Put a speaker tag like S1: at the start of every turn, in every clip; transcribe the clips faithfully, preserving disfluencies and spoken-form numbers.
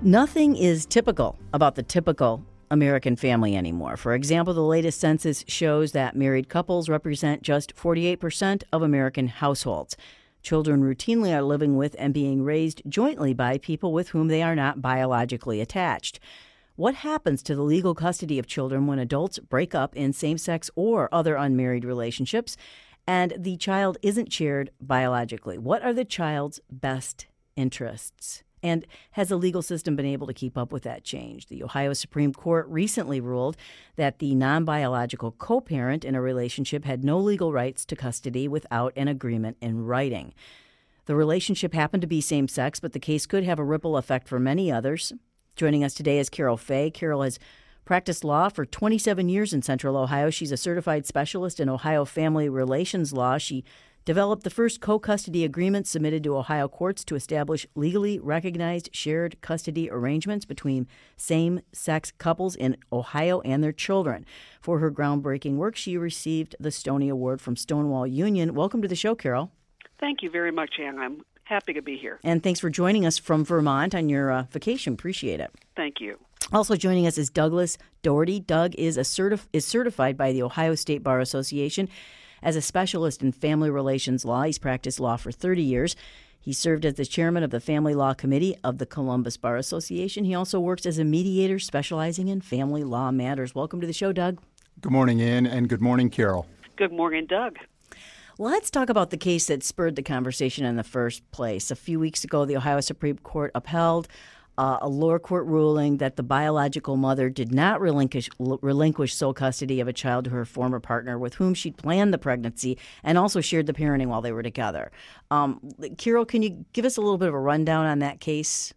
S1: Nothing is typical about the typical American family anymore. For example, the latest census shows that married couples represent just forty-eight percent of American households. Children routinely are living with and being raised jointly by people with whom they are not biologically attached. What happens to the legal custody of children when adults break up in same-sex or other unmarried relationships and the child isn't shared biologically? What are the child's best interests? And has the legal system been able to keep up with that change? The Ohio Supreme Court recently ruled that the non-biological co-parent in a relationship had no legal rights to custody without an agreement in writing. The relationship happened to be same-sex, but the case could have a ripple effect for many others. Joining us today is Carol Fay. Carol has practiced law for twenty-seven years in Central Ohio. She's a certified specialist in Ohio family relations law. She developed the first co-custody agreement submitted to Ohio courts to establish legally recognized shared custody arrangements between same-sex couples in Ohio and their children. For her groundbreaking work, she received the Stoney Award from Stonewall Union. Welcome to the show, Carol.
S2: Thank you very much, Ann. I'm happy to be here.
S1: And thanks for joining us from Vermont on your uh, vacation. Appreciate it.
S2: Thank you.
S1: Also joining us is Douglas Doherty. Doug is a certif- is certified by the Ohio State Bar Association as a specialist in family relations law. He's practiced law for thirty years. He served as the chairman of the Family Law Committee of the Columbus Bar Association. He also works as a mediator specializing in family law matters. Welcome to the show, Doug.
S3: Good morning, Ann, and good morning, Carol.
S2: Good morning, Doug.
S1: Let's talk about the case that spurred the conversation in the first place. A few weeks ago, the Ohio Supreme Court upheld Uh, a lower court ruling that the biological mother did not relinquish, relinquish sole custody of a child to her former partner with whom she'd planned the pregnancy and also shared the parenting while they were together. Um, Carol, can you give us a little bit of a rundown on that case?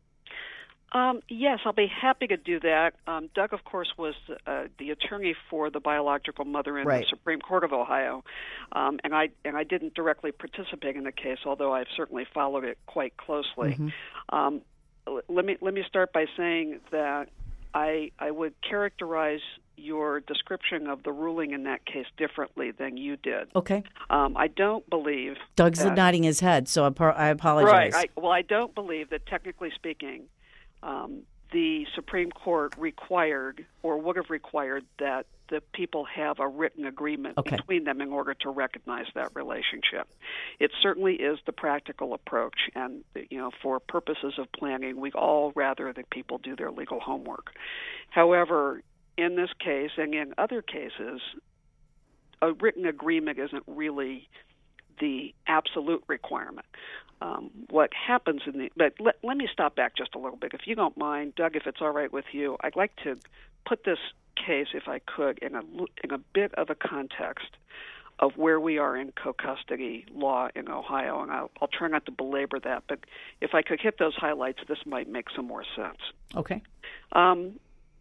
S2: Um, yes, I'll be happy to do that. Um, Doug, of course, was uh, the attorney for the biological mother in
S1: right.
S2: the Supreme Court of Ohio, um, and I and I didn't directly participate in the case, although I've certainly followed it quite closely.
S1: Mm-hmm.
S2: Um, Let me let me start by saying that I I would characterize your description of the ruling in that case differently than you did.
S1: Okay.
S2: Um, I don't believe
S1: Doug's
S2: that,
S1: nodding his head, so I apologize.
S2: Right. I, well, I don't believe that, technically speaking, um, the Supreme Court required or would have required that the people have a written agreement
S1: okay.
S2: between them in order to recognize that relationship. It certainly is the practical approach, and you know, for purposes of planning, we all rather that people do their legal homework. However, in this case and in other cases, a written agreement isn't really the absolute requirement. Um, what happens in the but let, let me stop back just a little bit, if you don't mind, Doug. If it's all right with you, I'd like to put this case, if I could, in a in a bit of a context of where we are in co-custody law in Ohio, and I'll, I'll try not to belabor that. But if I could hit those highlights, this might make some more sense.
S1: Okay.
S2: Um,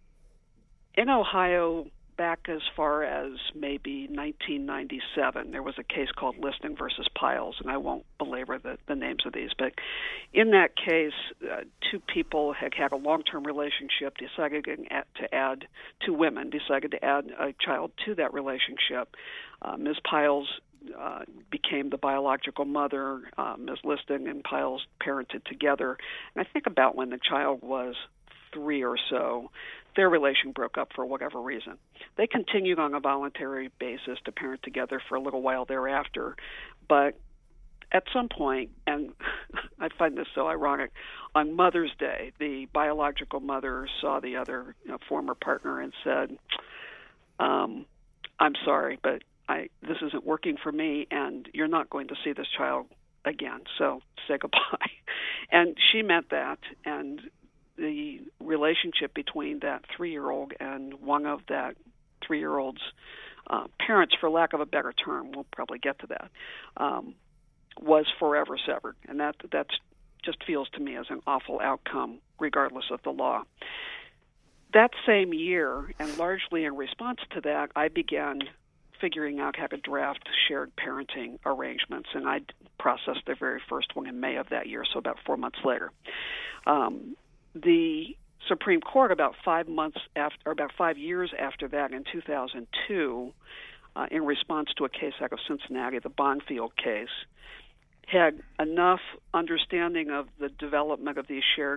S2: in Ohio, back as far as maybe nineteen ninety-seven, there was a case called Listing versus Piles, and I won't belabor the, the names of these, but in that case, uh, two people had had a long-term relationship, decided to add, two women decided to add a child to that relationship. Uh, Miz Piles uh, became the biological mother. uh, Miz Listing and Piles parented together, and I think about when the child was three or so, their relation broke up for whatever reason. They continued on a voluntary basis to parent together for a little while thereafter, but at some point, and I find this so ironic, on Mother's Day, the biological mother saw the other you know, former partner and said, um, I'm sorry, but I this isn't working for me, and you're not going to see this child again, so say goodbye. And she meant that, and the relationship between that three-year-old and one of that three-year-old's uh, parents, for lack of a better term, we'll probably get to that, um, was forever severed. And that that's just feels to me as an awful outcome, regardless of the law. That same year, and largely in response to that, I began figuring out how to draft shared parenting arrangements, and I processed the very first one in May of that year, so about four months later. Um, The Supreme Court, about five months after, or about five years after that, in two thousand two, uh, in response to a case out of Cincinnati, the Bonfield case, had enough understanding of the development of these shared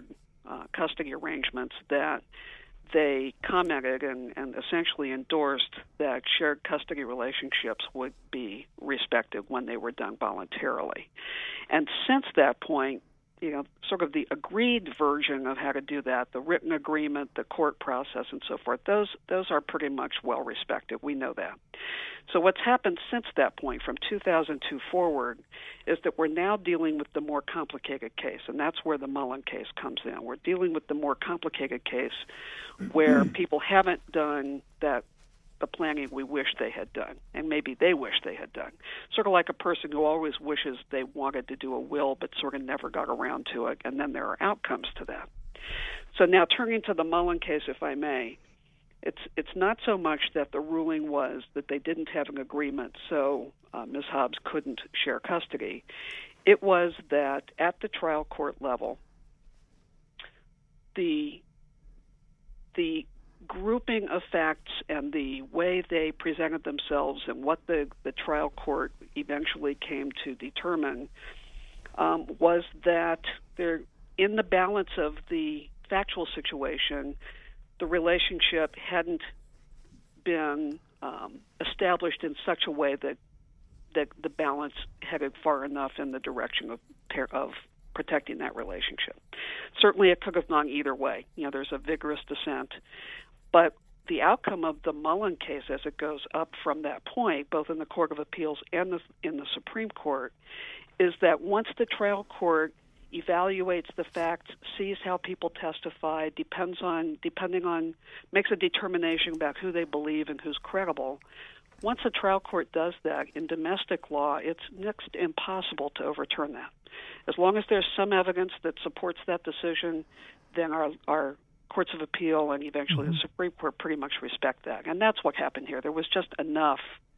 S2: uh, custody arrangements that they commented and, and essentially endorsed that shared custody relationships would be respected when they were done voluntarily. And since that point, you know, sort of the agreed version of how to do that, the written agreement, the court process, and so forth, those those are pretty much well respected. We know that. So what's happened since that point, from two thousand two forward, is that we're now dealing with the more complicated case, and that's where the Mullen case comes in. We're dealing with the more complicated case where people haven't done that the planning we wish they had done, and maybe they wish they had done. Sort of like a person who always wishes they wanted to do a will but sort of never got around to it, and then there are outcomes to that. So now turning to the Mullen case, if I may, it's it's not so much that the ruling was that they didn't have an agreement, so uh, Miz Hobbs couldn't share custody. It was that at the trial court level, the the grouping of facts and the way they presented themselves and what the, the trial court eventually came to determine um, was that there, in the balance of the factual situation, the relationship hadn't been um, established in such a way that that the balance headed far enough in the direction of of protecting that relationship. Certainly, it could have gone either way. You know, there's a vigorous dissent. But the outcome of the Mullen case, as it goes up from that point, both in the Court of Appeals and the, in the Supreme Court, is that once the trial court evaluates the facts, sees how people testify, depends on, depending on, makes a determination about who they believe and who's credible. Once a trial court does that in domestic law, it's next to impossible to overturn that. As long as there's some evidence that supports that decision, then our our courts of appeal and eventually mm-hmm. the Supreme Court pretty much respect that. And that's what happened here. There was just enough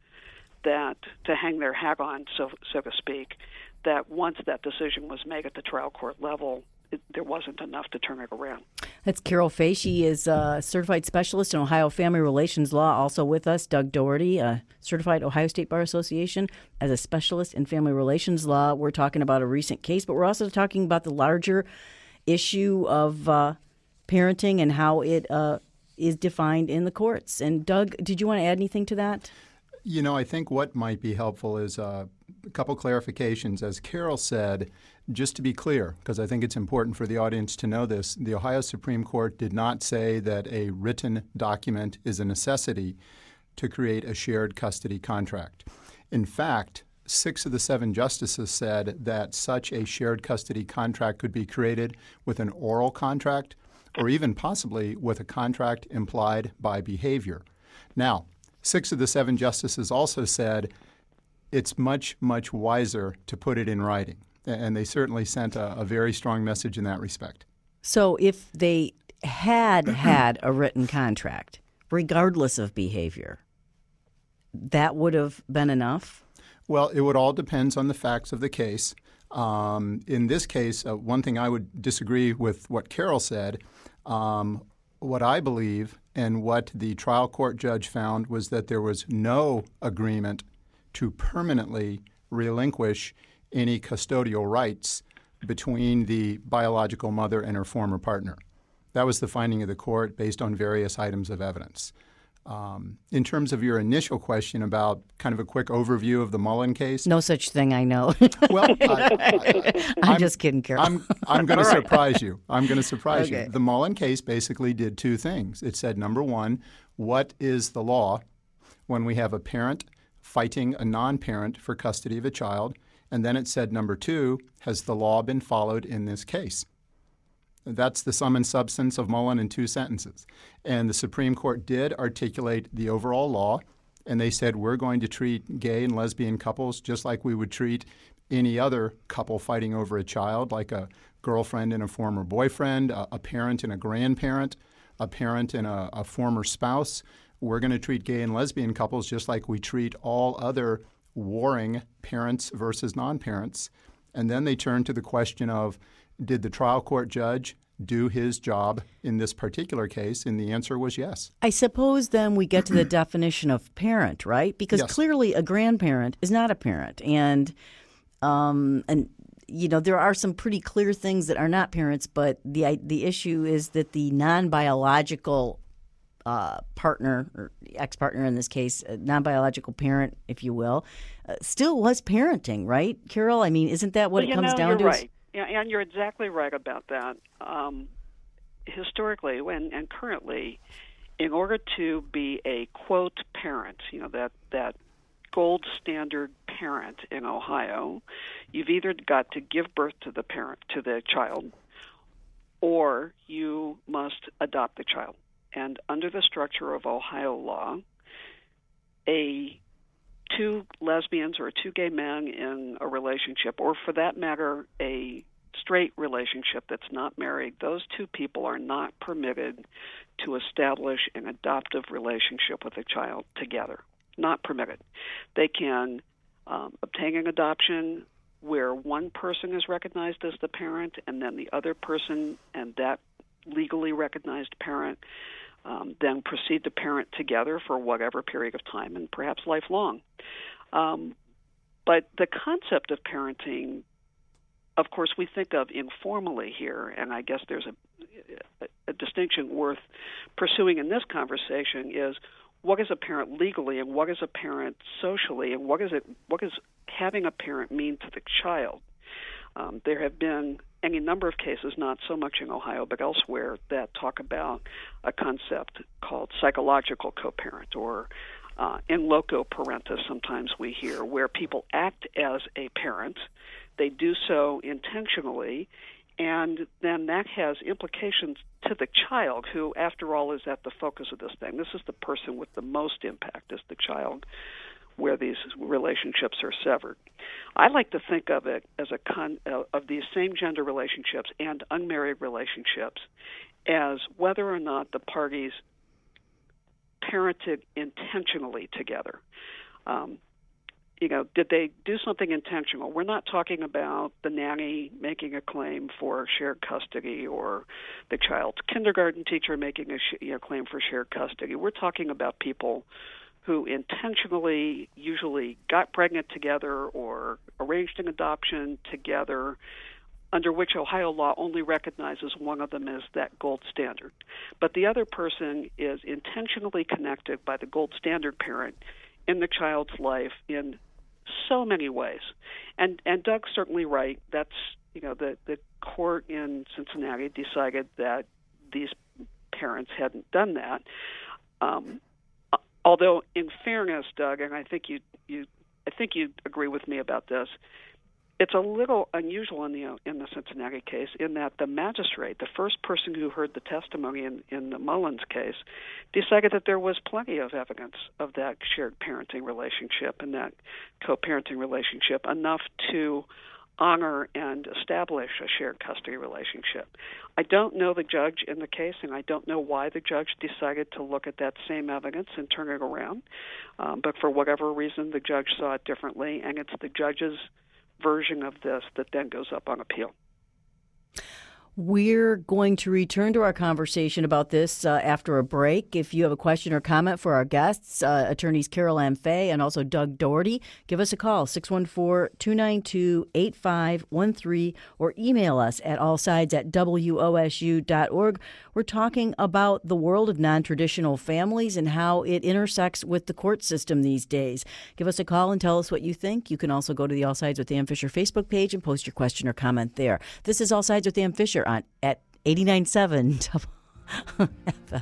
S2: that to hang their hat on, so so to speak, that once that decision was made at the trial court level, it, there wasn't enough to turn it around.
S1: That's Carol Fay. She is a certified specialist in Ohio Family Relations Law. Also with us, Doug Doherty, a certified Ohio State Bar Association as a specialist in family relations law. We're talking about a recent case, but we're also talking about the larger issue of uh, parenting and how it uh, is defined in the courts. And Doug, did you want to add anything to that?
S3: You know, I think what might be helpful is uh, a couple clarifications. As Carol said, just to be clear, because I think it's important for the audience to know this, the Ohio Supreme Court did not say that a written document is a necessity to create a shared custody contract. In fact, six of the seven justices said that such a shared custody contract could be created with an oral contract or even possibly with a contract implied by behavior. Now, six of the seven justices also said it's much, much wiser to put it in writing. And they certainly sent a, a very strong message in that respect.
S1: So if they had had a written contract, regardless of behavior, that would have been enough?
S3: Well, it would all depend on the facts of the case. Um, in this case, uh, one thing I would disagree with what Carol said. Um, what I believe and what the trial court judge found was that there was no agreement to permanently relinquish any custodial rights between the biological mother and her former partner. That was the finding of the court based on various items of evidence. Um, in terms of your initial question about kind of a quick overview of the Mullen case.
S1: No such thing, I know.
S3: Well, I, I,
S1: I'm,
S3: I'm
S1: just kidding, Carol.
S3: I'm, I'm going to
S1: right.
S3: surprise you. I'm going to surprise
S1: okay.
S3: you. The Mullen case basically did two things. It said, number one, what is the law when we have a parent fighting a non-parent for custody of a child? And then it said, number two, has the law been followed in this case? That's the sum and substance of Mullen in two sentences. And the Supreme Court did articulate the overall law, and they said we're going to treat gay and lesbian couples just like we would treat any other couple fighting over a child, like a girlfriend and a former boyfriend, a, a parent and a grandparent, a parent and a, a former spouse. We're going to treat gay and lesbian couples just like we treat all other warring parents versus non-parents. And then they turned to the question of, did the trial court judge do his job in this particular case? And the answer was yes.
S1: I suppose then we get to the definition of parent, right? Because
S3: yes.
S1: clearly a grandparent is not a parent. And um, and you know, there are some pretty clear things that are not parents, but the the issue is that the non-biological uh, partner, or ex-partner in this case, a non-biological parent, if you will, uh, still was parenting, right, Carol? I mean, isn't that what
S2: well,
S1: it comes
S2: know,
S1: down
S2: you're
S1: to?
S2: Right. Yeah, and you're exactly right about that. Um, historically and, and currently, in order to be a, quote, parent, you know, that, that gold standard parent in Ohio, you've either got to give birth to the parent, to the child, or you must adopt the child. And under the structure of Ohio law, a two lesbians or two gay men in a relationship, or for that matter, a straight relationship that's not married, those two people are not permitted to establish an adoptive relationship with a child together. Not permitted. They can um, obtain an adoption where one person is recognized as the parent, and then the other person and that legally recognized parent um, then proceed to parent together for whatever period of time, and perhaps lifelong. Um, but the concept of parenting, of course, we think of informally here, and I guess there's a, a, a distinction worth pursuing in this conversation, is what is a parent legally and what is a parent socially, and what is it? What does having a parent mean to the child? Um, there have been any number of cases, not so much in Ohio but elsewhere, that talk about a concept called psychological co-parent, or uh, in loco parentis, sometimes we hear, where people act as a parent. They do so intentionally, and then that has implications to the child, who, after all, is at the focus of this thing. This is the person with the most impact, is the child, where these relationships are severed. I like to think of it as a con uh, of these same gender relationships and unmarried relationships as whether or not the parties parented intentionally together. Um, You know, did they do something intentional? We're not talking about the nanny making a claim for shared custody or the child's kindergarten teacher making a sh- you know, claim for shared custody. We're talking about people who intentionally usually got pregnant together or arranged an adoption together, under which Ohio law only recognizes one of them as that gold standard. But the other person is intentionally connected by the gold standard parent in the child's life in so many ways. And and Doug's certainly right. That's, you know, the, the court in Cincinnati decided that these parents hadn't done that. Um, although, in fairness, Doug, and I think you you I think you agree with me about this, it's a little unusual in the in the Cincinnati case in that the magistrate, the first person who heard the testimony in, in the Mullins case, decided that there was plenty of evidence of that shared parenting relationship and that co-parenting relationship, enough to honor and establish a shared custody relationship. I don't know the judge in the case, and I don't know why the judge decided to look at that same evidence and turn it around. Um, but for whatever reason, the judge saw it differently, and it's the judge's version of this that then goes up on appeal.
S1: We're going to return to our conversation about this uh, after a break. If you have a question or comment for our guests, uh, attorneys Carol Ann Fay and also Doug Doherty, give us a call, six one four, two nine two, eight five one three, or email us at allsides at W O S U dot org. We're talking about the world of non-traditional families and how it intersects with the court system these days. Give us a call and tell us what you think. You can also go to the All Sides with Ann Fisher Facebook page and post your question or comment there. This is All Sides with Ann Fisher on at eighty-nine point seven F M.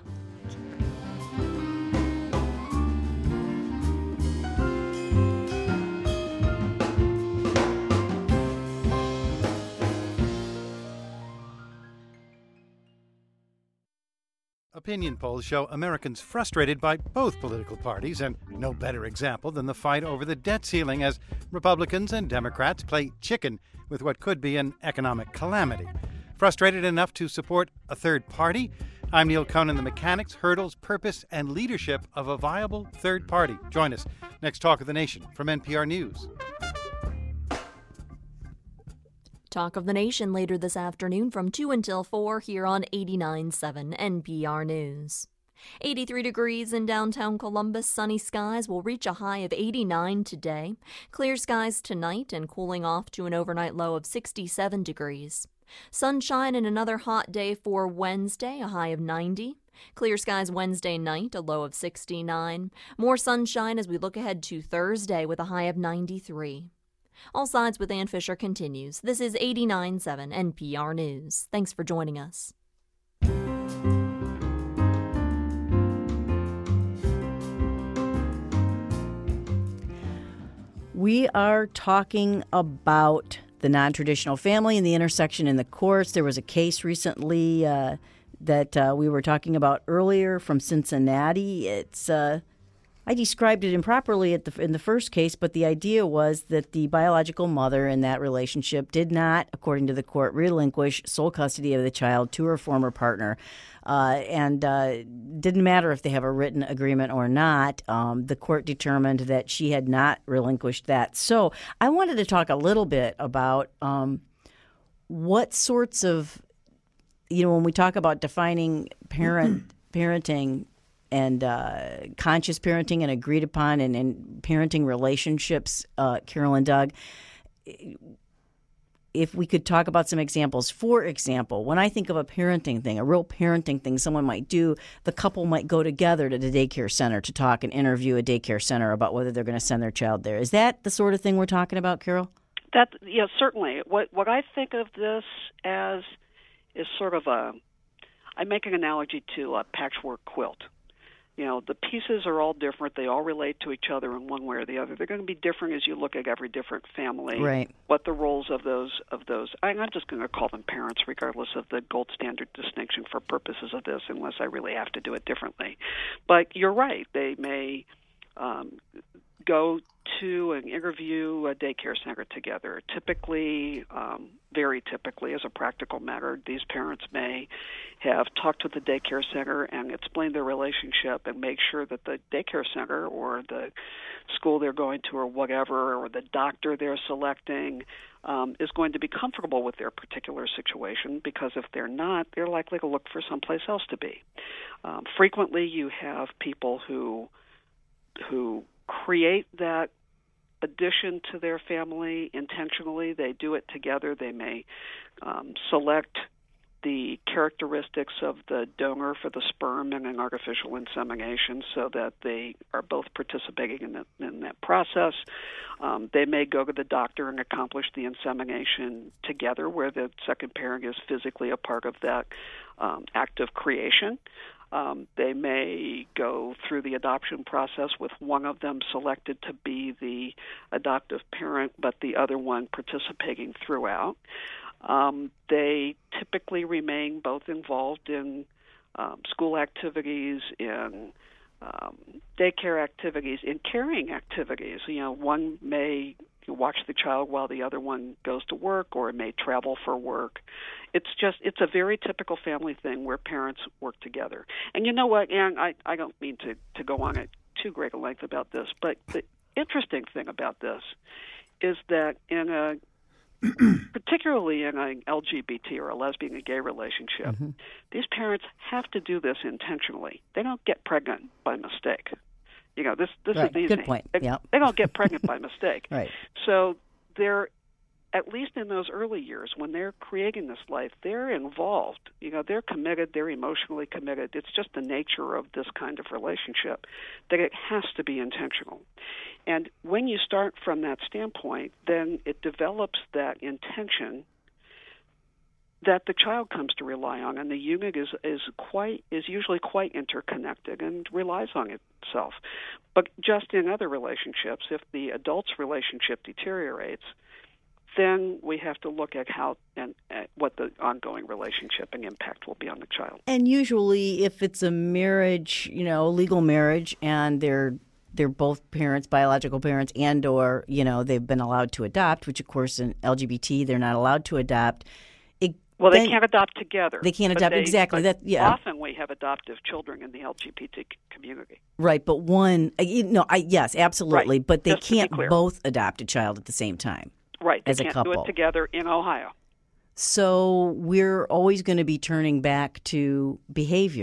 S4: Opinion polls show Americans frustrated by both political parties, and no better example than the fight over the debt ceiling as Republicans and Democrats play chicken with what could be an economic calamity. Frustrated enough to support a third party? I'm Neil Conan, the mechanics, hurdles, purpose, and leadership of a viable third party. Join us next Talk of the Nation from N P R News.
S5: Talk of the Nation later this afternoon from two until four here on eighty-nine point seven N P R News. eighty-three degrees in downtown Columbus. Sunny skies will reach a high of eighty-nine today. Clear skies tonight and cooling off to an overnight low of sixty-seven degrees. Sunshine and another hot day for Wednesday, a high of ninety. Clear skies Wednesday night, a low of sixty-nine. More sunshine as we look ahead to Thursday with a high of ninety-three. All Sides with Ann Fisher continues. This is eighty-nine point seven N P R News. Thanks for joining us.
S1: We are talking about the non-traditional family and the intersection in the courts. There was a case recently uh, that uh, we were talking about earlier from Cincinnati. It's uh, I described it improperly at the, in the first case, but the idea was that the biological mother in that relationship did not, according to the court, relinquish sole custody of the child to her former partner. Uh, and uh, didn't matter if they have a written agreement or not. Um, the court determined that she had not relinquished that. So I wanted to talk a little bit about um, what sorts of, you know, when we talk about defining parent parenting and uh, conscious parenting and agreed upon and, and parenting relationships, uh, Carol and Doug, if we could talk about some examples. For example, when I think of a parenting thing, a real parenting thing someone might do, the couple might go together to the daycare center to talk and interview a daycare center about whether they're going to send their child there. Is that the sort of thing we're talking about, Carol?
S2: That, yeah, certainly. What what I think of this as is sort of a, I make an analogy to a patchwork quilt. You know, the pieces are all different. They all relate to each other in one way or the other. They're going to be different as you look at every different family.
S1: Right.
S2: What the roles of those of those. I'm just going to call them parents, regardless of the gold standard distinction for purposes of this, unless I really have to do it differently. But you're right. They may um, go to and interview a daycare center together. Typically, um, very typically, as a practical matter, these parents may have talked to the daycare center and explained their relationship and make sure that the daycare center or the school they're going to or whatever, or the doctor they're selecting, um, is going to be comfortable with their particular situation, because if they're not, they're likely to look for someplace else to be. Um, frequently, you have people who who create that addition to their family intentionally. They do it together. They may um, select the characteristics of the donor for the sperm in an artificial insemination so that they are both participating in, the, in that process. Um, they may go to the doctor and accomplish the insemination together, where the second parent is physically a part of that um, act of creation. Um, they may go through the adoption process with one of them selected to be the adoptive parent, but the other one participating throughout. Um, they typically remain both involved in um, school activities, in um, daycare activities, in caring activities. You know, one may watch the child while the other one goes to work, or may travel for work. It's just, it's a very typical family thing where parents work together. And you know what, Ann, I, I don't mean to, to go on at too great a length about this, but the interesting thing about this is that in a, particularly in an L G B T or a lesbian and gay relationship, mm-hmm. these parents have to do this intentionally. They don't get pregnant by mistake. You know, this this
S1: right.
S2: is easy.
S1: Good point.
S2: They,
S1: yep.
S2: they don't get pregnant by mistake.
S1: Right.
S2: So they're, at least in those early years, when they're creating this life, they're involved. You know, they're committed. They're emotionally committed. It's just the nature of this kind of relationship that it has to be intentional. And when you start from that standpoint, then it develops that intention that the child comes to rely on, and the unit is is quite is usually quite interconnected and relies on itself. But just in other relationships, if the adult's relationship deteriorates, then we have to look at how and at what the ongoing relationship and impact will be on the child.
S1: And usually, if it's a marriage, you know, legal marriage, and they're they're both parents, biological parents, and or you know they've been allowed to adopt, which of course in L G B T they're not allowed to adopt.
S2: Well, they
S1: then,
S2: can't adopt together.
S1: They can't adopt,
S2: they,
S1: exactly. That, yeah.
S2: Often we have adoptive children in the L G B T community.
S1: Right, but one, no, I, yes, absolutely,
S2: right.
S1: but they
S2: Just
S1: can't both adopt a child at the same time.
S2: Right, they
S1: as
S2: can't
S1: a couple.
S2: do it together in Ohio.
S1: So we're always going to be turning back to behavior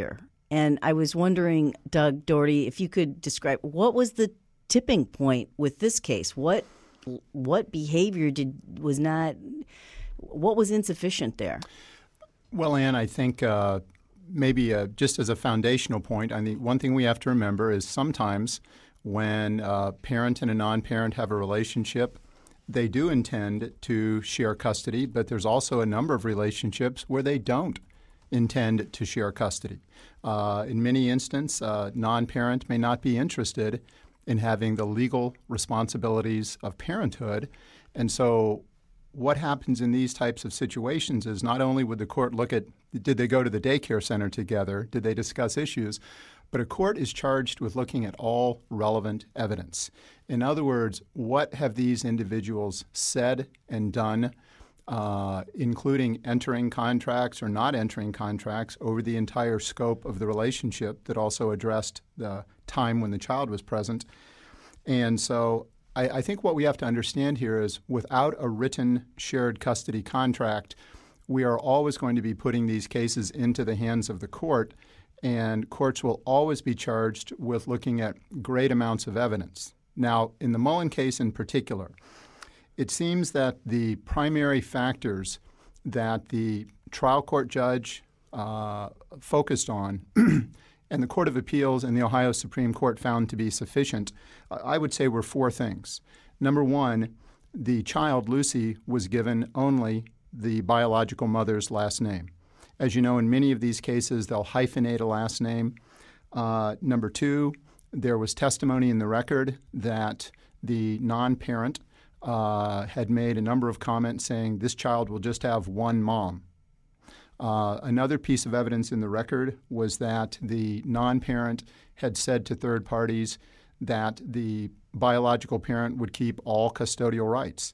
S1: And I was wondering, Doug Doherty, if you could describe what was the tipping point with this case? What what behavior did was not what was insufficient there?
S3: Well, Ann, I think uh, maybe uh, just as a foundational point, I think one thing we have to remember is sometimes when a parent and a non-parent have a relationship, they do intend to share custody, but there's also a number of relationships where they don't intend to share custody. Uh, in many instances, uh, non-parent may not be interested in having the legal responsibilities of parenthood. And so what happens in these types of situations is not only would the court look at, did they go to the daycare center together, did they discuss issues, but a court is charged with looking at all relevant evidence. In other words, what have these individuals said and done, uh, including entering contracts or not entering contracts over the entire scope of the relationship that also addressed the time when the child was present. And so I, I think what we have to understand here is without a written shared custody contract, we are always going to be putting these cases into the hands of the court, and courts will always be charged with looking at great amounts of evidence. Now, in the Mullen case in particular, it seems that the primary factors that the trial court judge uh, focused on and the Court of Appeals and the Ohio Supreme Court found to be sufficient, I would say were four things. Number one, the child, Lucy, was given only the biological mother's last name. As you know, in many of these cases, they'll hyphenate a last name. Uh, number two, there was testimony in the record that the non-parent uh, had made a number of comments saying this child will just have one mom. Uh, another piece of evidence in the record was that the non-parent had said to third parties that the biological parent would keep all custodial rights.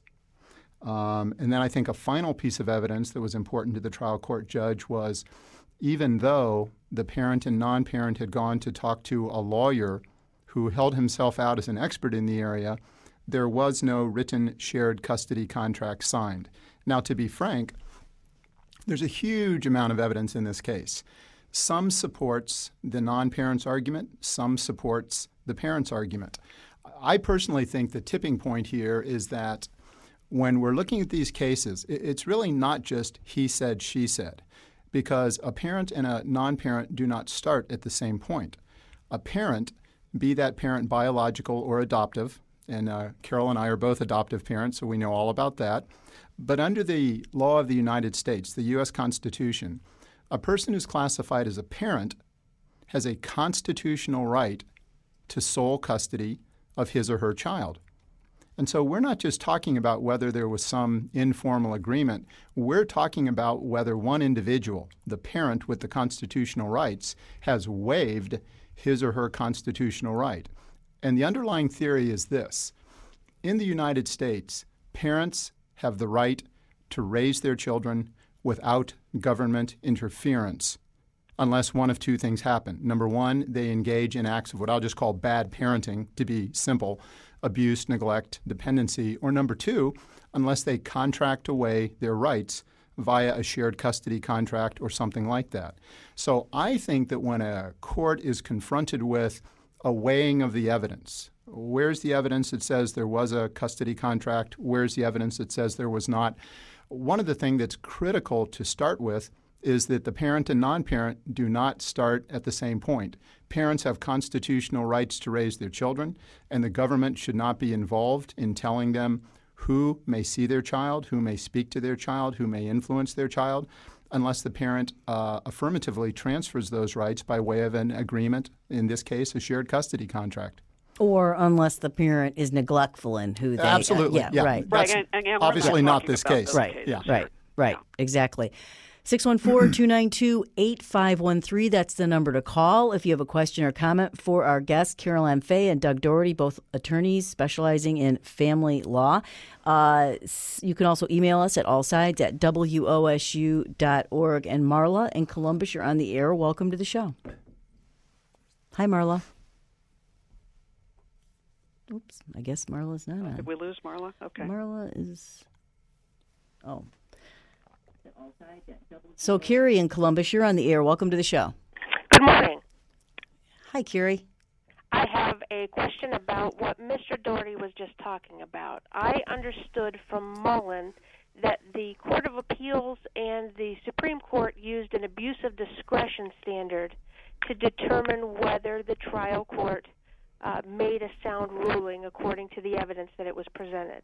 S3: Um, and then I think a final piece of evidence that was important to the trial court judge was even though the parent and non-parent had gone to talk to a lawyer who held himself out as an expert in the area, there was no written shared custody contract signed. Now, to be frank, there's a huge amount of evidence in this case. Some supports the non-parent's argument, some supports the parent's argument. I personally think the tipping point here is that when we're looking at these cases, it's really not just he said, she said, because a parent and a non-parent do not start at the same point. A parent, be that parent biological or adoptive, and uh, Carol and I are both adoptive parents, so we know all about that. But under the law of the United States, the U S Constitution, a person who's classified as a parent has a constitutional right to sole custody of his or her child. And so we're not just talking about whether there was some informal agreement. We're talking about whether one individual, the parent with the constitutional rights, has waived his or her constitutional right. And the underlying theory is this. In the United States, parents have the right to raise their children without government interference unless one of two things happen. Number one, they engage in acts of what I'll just call bad parenting, to be simple, abuse, neglect, dependency. Or number two, unless they contract away their rights via a shared custody contract or something like that. So I think that when a court is confronted with a weighing of the evidence, where's the evidence that says there was a custody contract? Where's the evidence that says there was not? One of the things that's critical to start with is that the parent and non-parent do not start at the same point. Parents have constitutional rights to raise their children, and the government should not be involved in telling them who may see their child, who may speak to their child, who may influence their child, unless the parent uh, affirmatively transfers those rights by way of an agreement, in this case, a shared custody contract.
S1: Or unless the parent is neglectful in who they...
S3: Absolutely,
S1: uh, yeah,
S3: yeah.
S1: right.
S3: That's
S2: right, and, and
S3: obviously
S2: not,
S3: not this case.
S1: Right,
S2: cases.
S1: yeah. right, right, yeah. Exactly. six one four, two nine two, eight five one three. That's the number to call if you have a question or comment for our guests, Carol Ann Fay and Doug Doherty, both attorneys specializing in family law. Uh, you can also email us at allsides at W O S U dot org. And Marla in Columbus, you're on the air. Welcome to the show. Hi, Marla. Oops, I guess Marla's not on.
S2: Did we lose Marla? Okay.
S1: Marla is... Oh. So, Carrie in Columbus, you're on the air. Welcome to the show.
S6: Good morning.
S1: Hi, Carrie.
S6: I have a question about what Mister Doherty was just talking about. I understood from Mullen that the Court of Appeals and the Supreme Court used an abuse of discretion standard to determine whether the trial court uh, made a sound ruling according to the evidence that it was presented.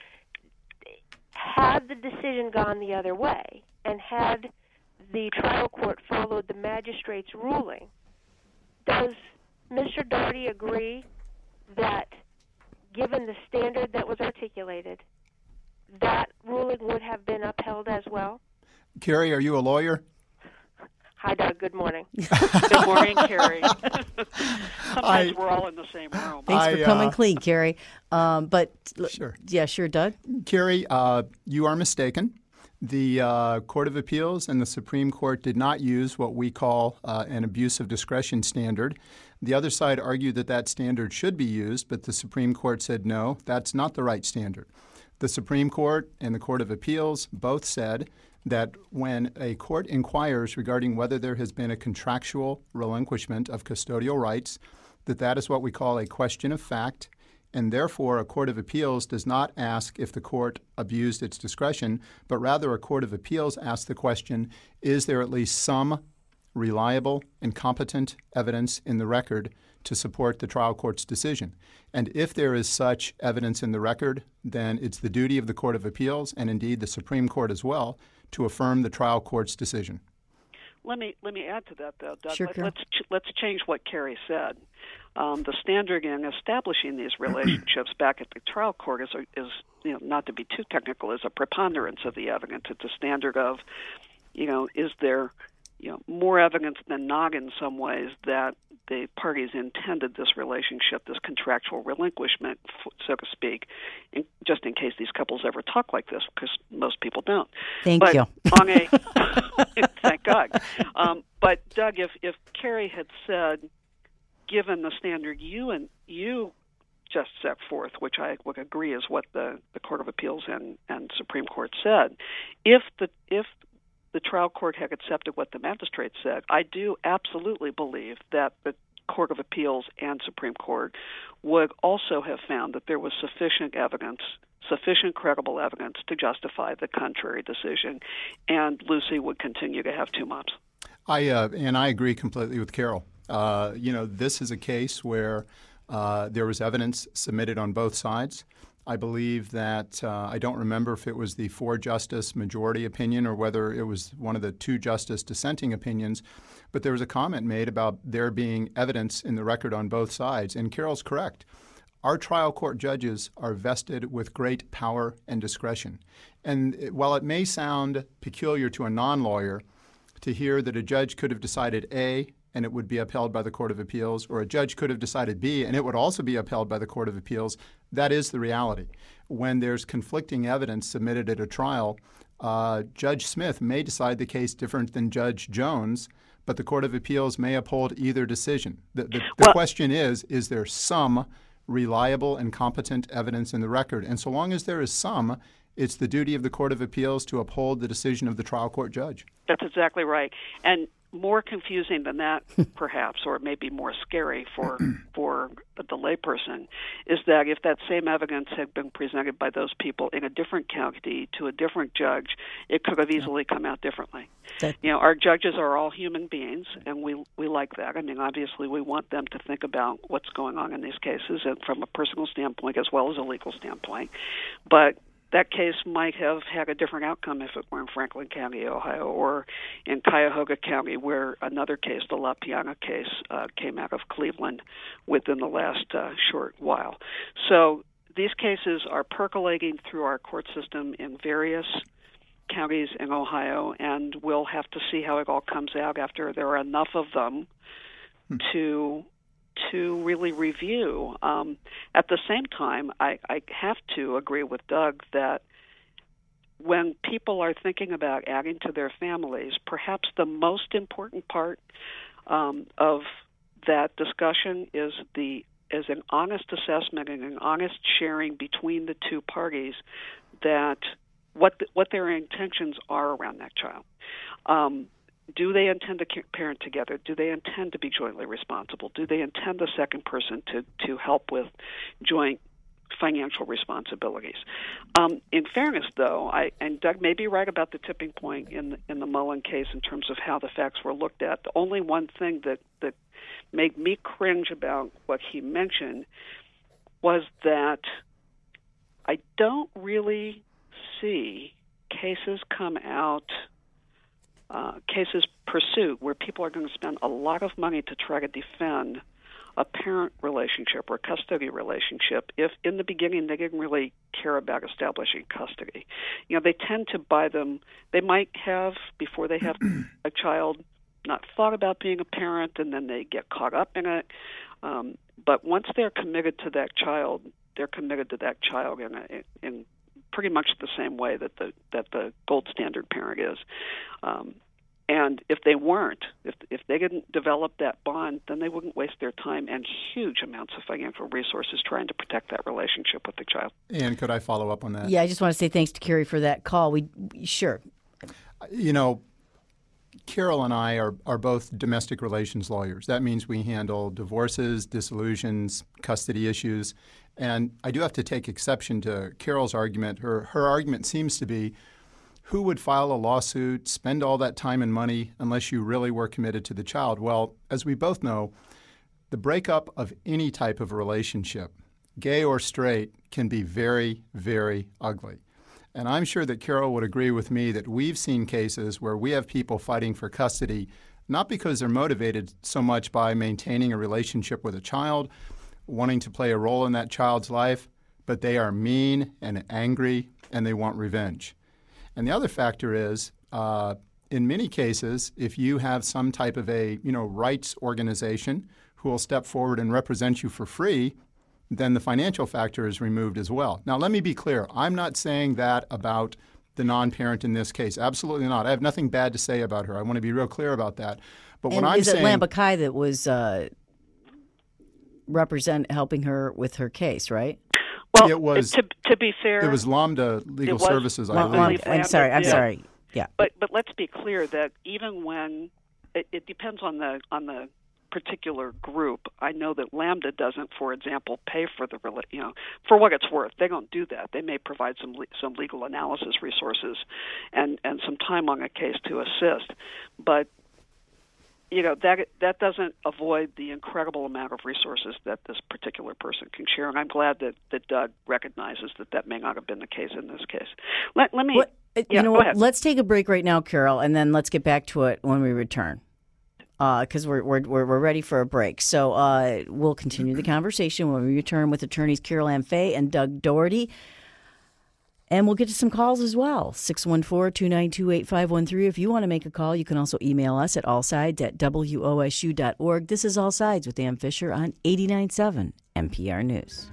S6: Had the decision gone the other way, and had the trial court followed the magistrate's ruling, does Mister Doherty agree that, given the standard that was articulated, that ruling would have been upheld as well?
S3: Carrie, are you a lawyer?
S6: Hi, Doug. Good morning.
S2: Good morning, Carrie. Sometimes
S3: I,
S2: we're all in the same room.
S1: Thanks
S3: I,
S1: for coming
S3: uh,
S1: clean, Carrie. Um, but
S3: Sure.
S1: Yeah, sure, Doug.
S3: Carrie, uh, you are mistaken. The uh, Court of Appeals and the Supreme Court did not use what we call uh, an abuse of discretion standard. The other side argued that that standard should be used, but the Supreme Court said no, that's not the right standard. The Supreme Court and the Court of Appeals both said that when a court inquires regarding whether there has been a contractual relinquishment of custodial rights, that that is what we call a question of fact, and therefore a court of appeals does not ask if the court abused its discretion, but rather a court of appeals asks the question, is there at least some reliable and competent evidence in the record to support the trial court's decision? And if there is such evidence in the record, then it's the duty of the Court of Appeals, and indeed the Supreme Court as well, to affirm the trial court's decision.
S2: Let me let me add to that, though, Doug.
S1: Sure,
S2: Let, let's ch- let's change what Carrie said. Um, the standard in establishing these relationships back at the trial court is, a, is you know, not to be too technical, is a preponderance of the evidence. It's a standard of, you know, is there, you know, more evidence than not in some ways that the parties intended this relationship, this contractual relinquishment, so to speak, in, just in case these couples ever talk like this, because most people don't.
S1: Thank
S2: but
S1: you.
S2: on a, thank God. Um, but Doug, if if Carrie had said, given the standard you and you just set forth, which I would agree is what the, the Court of Appeals and, and Supreme Court said, if the if the trial court had accepted what the magistrate said, I do absolutely believe that the Court of Appeals and Supreme Court would also have found that there was sufficient evidence, sufficient credible evidence to justify the contrary decision, and Lucy would continue to have two moms.
S3: I uh, and I agree completely with Carol. Uh, you know, this is a case where uh, there was evidence submitted on both sides. I believe that, uh, I don't remember if it was the four-justice majority opinion or whether it was one of the two-justice dissenting opinions, but there was a comment made about there being evidence in the record on both sides. And Carol's correct. Our trial court judges are vested with great power and discretion. And it, while it may sound peculiar to a non-lawyer to hear that a judge could have decided A, and it would be upheld by the Court of Appeals, or a judge could have decided B, and it would also be upheld by the Court of Appeals, that is the reality. When there's conflicting evidence submitted at a trial, uh, Judge Smith may decide the case different than Judge Jones, but the Court of Appeals may uphold either decision. The, the, the
S2: well,
S3: question is, is there some reliable and competent evidence in the record? And so long as there is some, it's the duty of the Court of Appeals to uphold the decision of the trial court judge.
S2: That's exactly right. And more confusing than that, perhaps, or maybe more scary for for the layperson, is that if that same evidence had been presented by those people in a different county to a different judge, it could have easily come out differently.
S1: That,
S2: you know, our judges are all human beings, and we we like that. I mean, obviously, we want them to think about what's going on in these cases, and from a personal standpoint as well as a legal standpoint. But that case might have had a different outcome if it were in Franklin County, Ohio, or in Cuyahoga County, where another case, the La Piana case, uh, came out of Cleveland within the last uh, short while. So these cases are percolating through our court system in various counties in Ohio, and we'll have to see how it all comes out after there are enough of them hmm. to to really review. Um, at the same time, I, I have to agree with Doug that when people are thinking about adding to their families, perhaps the most important part um, of that discussion is the is an honest assessment and an honest sharing between the two parties that what the, what their intentions are around that child. Um, do they intend to parent together? Do they intend to be jointly responsible? Do they intend the second person to, to help with joint financial responsibilities? Um, in fairness, though, I and Doug may be right about the tipping point in the, in the Mullen case in terms of how the facts were looked at. The only one thing that, that made me cringe about what he mentioned was that I don't really see cases come out, uh, cases pursued where people are going to spend a lot of money to try to defend a parent relationship or a custody relationship if in the beginning they didn't really care about establishing custody. You know, they tend to buy them, they might have, before they have a child, not thought about being a parent, and then they get caught up in it. Um, but once they're committed to that child, they're committed to that child in, a, in pretty much the same way that the that the gold standard parent is. Um, And if they weren't, if if they didn't develop that bond, then they wouldn't waste their time and huge amounts of financial resources trying to protect that relationship with the child.
S3: And could I follow up on that?
S1: Yeah, I just want to say thanks to Carrie for that call. We sure.
S3: You know, Carol and I are, are both domestic relations lawyers. That means we handle divorces, dissolutions, custody issues. And I do have to take exception to Carol's argument. Her her argument seems to be, who would file a lawsuit, spend all that time and money unless you really were committed to the child? Well, as we both know, the breakup of any type of relationship, gay or straight, can be very, very ugly. And I'm sure that Carol would agree with me that we've seen cases where we have people fighting for custody, not because they're motivated so much by maintaining a relationship with a child, wanting to play a role in that child's life, but they are mean and angry and they want revenge. And the other factor is, uh, in many cases, if you have some type of a you know rights organization who will step forward and represent you for free, then the financial factor is removed as well. Now, let me be clear. I'm not saying that about the non-parent in this case. Absolutely not. I have nothing bad to say about her. I want to be real clear about that. But
S1: and
S3: what I'm
S1: is
S3: saying,
S1: it Lambakai that was uh, represent helping her with her case, right?
S2: Well,
S3: it was,
S2: to, to be fair,
S3: it was Lambda Legal
S2: was,
S3: Services, I
S1: Well,
S3: believe.
S1: I'm sorry. I'm
S2: yeah.
S1: sorry. Yeah.
S2: But but let's be clear that even when it, it depends on the on the particular group. I know that Lambda doesn't, for example, pay for the you know for what it's worth. They don't do that. They may provide some some legal analysis resources and and some time on a case to assist, but you know that that doesn't avoid the incredible amount of resources that this particular person can share. And I'm glad that, that Doug recognizes that that may not have been the case in this case. Let let me.
S1: What,
S2: yeah,
S1: you know
S2: go
S1: what?
S2: ahead.
S1: Let's take a break right now, Carol, and then let's get back to it when we return. Because uh, we're, we're we're ready for a break. So uh, we'll continue the conversation when we return with attorneys Carol Ann Fay and Doug Doherty. And we'll get to some calls as well. six one four, two nine two, eight five one three. If you want to make a call, you can also email us at allsides at W O S U dot org. This is All Sides with Ann Fisher on eighty-nine point seven N P R News.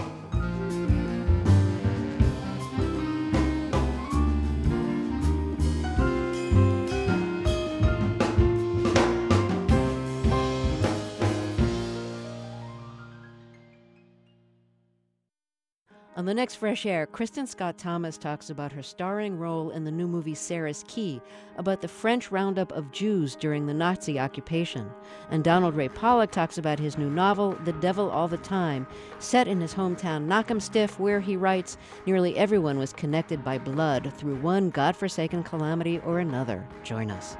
S7: On the next Fresh Air, Kristen Scott Thomas talks about her starring role in the new movie Sarah's Key, about the French roundup of Jews during the Nazi occupation. And Donald Ray Pollock talks about his new novel, The Devil All the Time, set in his hometown Knockemstiff, where he writes, nearly everyone was connected by blood through one godforsaken calamity or another. Join us.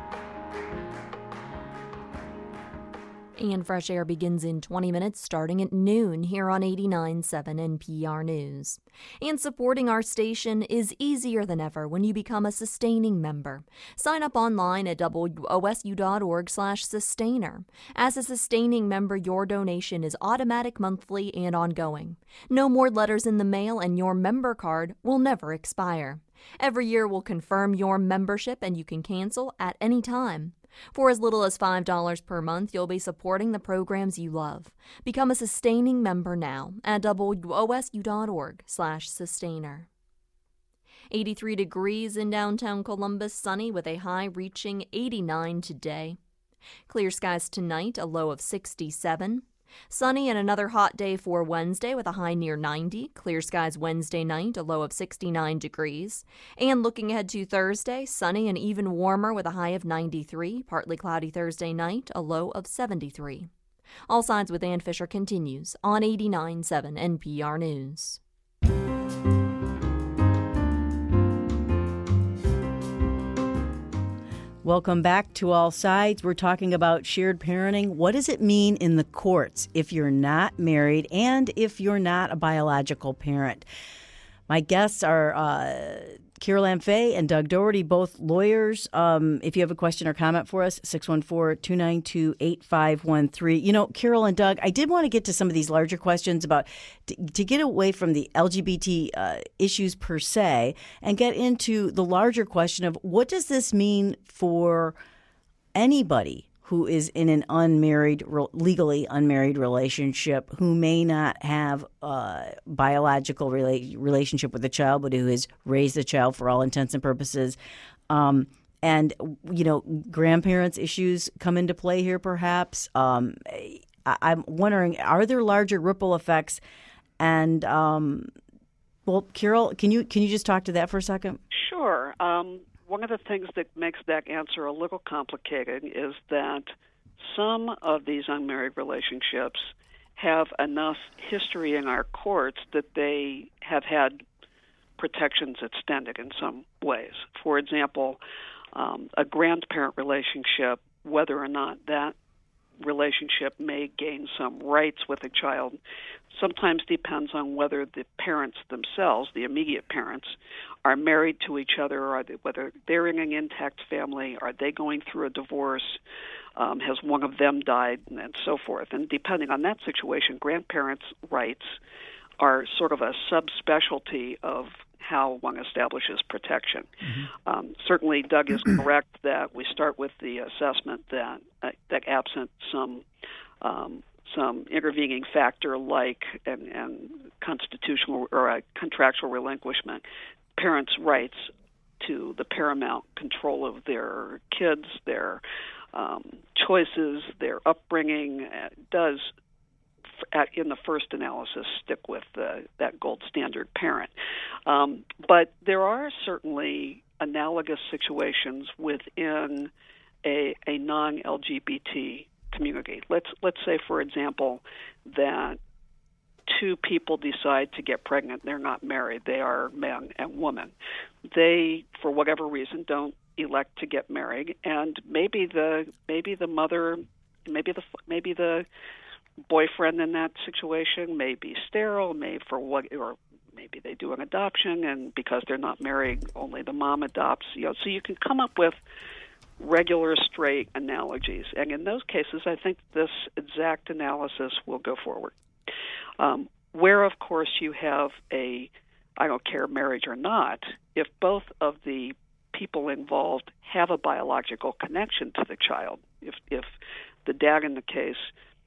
S5: And Fresh Air begins in twenty minutes starting at noon here on eighty-nine point seven N P R News. And supporting our station is easier than ever when you become a sustaining member. Sign up online at W O S U dot org slash sustainer. As a sustaining member, your donation is automatic monthly and ongoing. No more letters in the mail, and your member card will never expire. Every year we'll confirm your membership and you can cancel at any time. For as little as five dollars per month, you'll be supporting the programs you love. Become a sustaining member now at W O S U dot org slash sustainer. eighty-three degrees in downtown Columbus, sunny with a high reaching eighty-nine today. Clear skies tonight, a low of sixty-seven. Sunny and another hot day for Wednesday with a high near ninety. Clear skies Wednesday night, a low of sixty-nine degrees. And looking ahead to Thursday, sunny and even warmer with a high of ninety-three. Partly cloudy Thursday night, a low of seventy-three. All Sides with Ann Fisher continues on eighty-nine point seven N P R News.
S1: Welcome back to All Sides. We're talking about shared parenting. What does it mean in the courts if you're not married and if you're not a biological parent? My guests are uh, Carol Ann Fay and Doug Doherty, both lawyers. Um, if you have a question or comment for us, six one four, two nine two, eight five one three. You know, Carol and Doug, I did want to get to some of these larger questions about to, to get away from the L G B T uh, issues per se and get into the larger question of what does this mean for anybody who is in an unmarried, legally unmarried relationship, who may not have a biological rela- relationship with the child, but who has raised the child for all intents and purposes. Um, and, you know, grandparents' issues come into play here, perhaps. Um, I- I'm wondering, are there larger ripple effects? And, um, well, Carol, can you can you just talk to that for a second?
S2: Sure. Um One of the things that makes that answer a little complicated is that some of these unmarried relationships have enough history in our courts that they have had protections extended in some ways. For example, um, a grandparent relationship, whether or not that relationship may gain some rights with a child, sometimes depends on whether the parents themselves, the immediate parents, are married to each other, or they, whether they're in an intact family, are they going through a divorce, um, has one of them died, and, and so forth. And depending on that situation, grandparents' rights are sort of a subspecialty of how one establishes protection. Mm-hmm. Um, certainly, Doug is correct that we start with the assessment that uh, that absent some um, some intervening factor like an, an constitutional or a contractual relinquishment, parents' rights to the paramount control of their kids, their um, choices, their upbringing, uh, does At, in the first analysis, stick with uh, that gold standard parent. Um, but there are certainly analogous situations within a, a non-L G B T community. Let's let's say, for example, that two people decide to get pregnant. They're not married. They are man and woman. They, for whatever reason, don't elect to get married, and maybe the maybe the mother, maybe the maybe the boyfriend in that situation may be sterile, may for what, or maybe they do an adoption, and because they're not married, only the mom adopts. You know, so you can come up with regular straight analogies, and in those cases, I think this exact analysis will go forward. Um, where, of course, you have a, I don't care, marriage or not, if both of the people involved have a biological connection to the child, if if the dad in the case,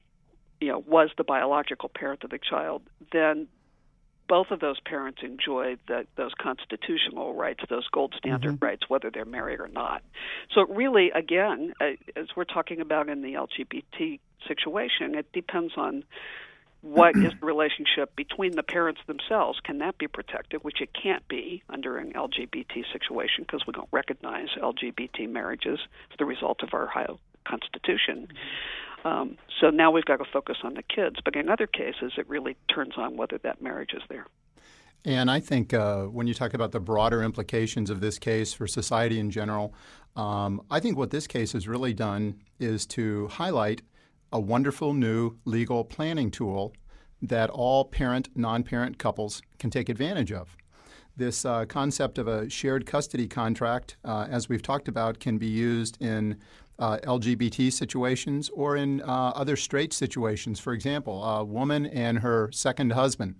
S2: you know, was the biological parent of the child, then both of those parents enjoy the, those constitutional rights, those gold standard mm-hmm. rights, whether they're married or not. So it really, again, uh, as we're talking about in the L G B T situation, it depends on what is the relationship between the parents themselves. Can that be protected, which it can't be under an L G B T situation because we don't recognize L G B T marriages as the result of our Ohio Constitution. Mm-hmm. Um, so now we've got to focus on the kids. But in other cases, it really turns on whether that marriage is there.
S3: And I think uh, when you talk about the broader implications of this case for society in general, um, I think what this case has really done is to highlight a wonderful new legal planning tool that all parent, non-parent couples can take advantage of. This uh, concept of a shared custody contract, uh, as we've talked about, can be used in Uh, L G B T situations or in uh, other straight situations. For example, a woman and her second husband.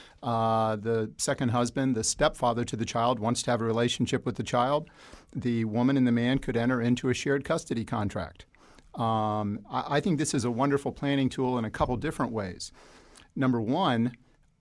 S3: Uh, the second husband, the stepfather to the child, wants to have a relationship with the child. The woman and the man could enter into a shared custody contract. Um, I, I think this is a wonderful planning tool in a couple different ways. Number one,